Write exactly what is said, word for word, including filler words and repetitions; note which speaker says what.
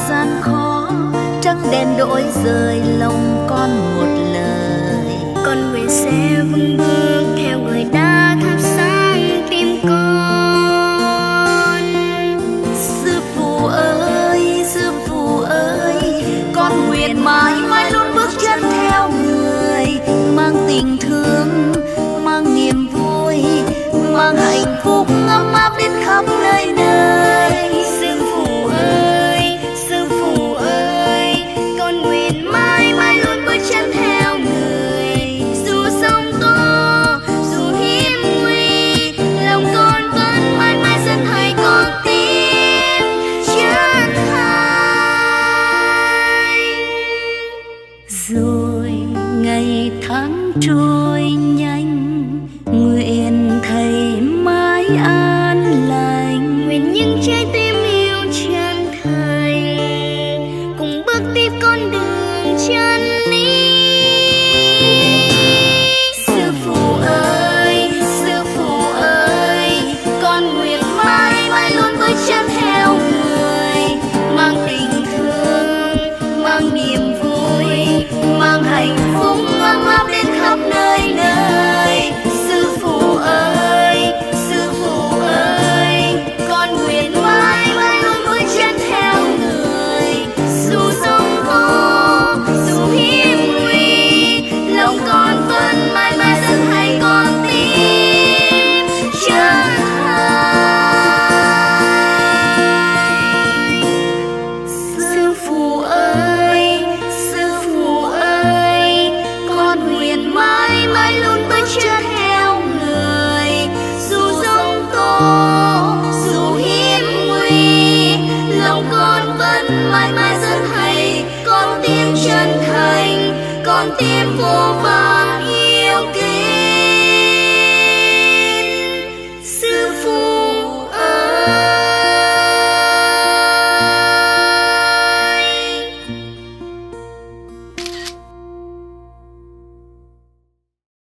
Speaker 1: gian khó, trăng đèn đổi rời lòng con một lời.
Speaker 2: Con nguyện sẽ vững bước theo người đã thắp sáng tim con.
Speaker 1: Sư phụ ơi, sư phụ ơi, con nguyện mãi mãi luôn bước chân theo người, mang tình thương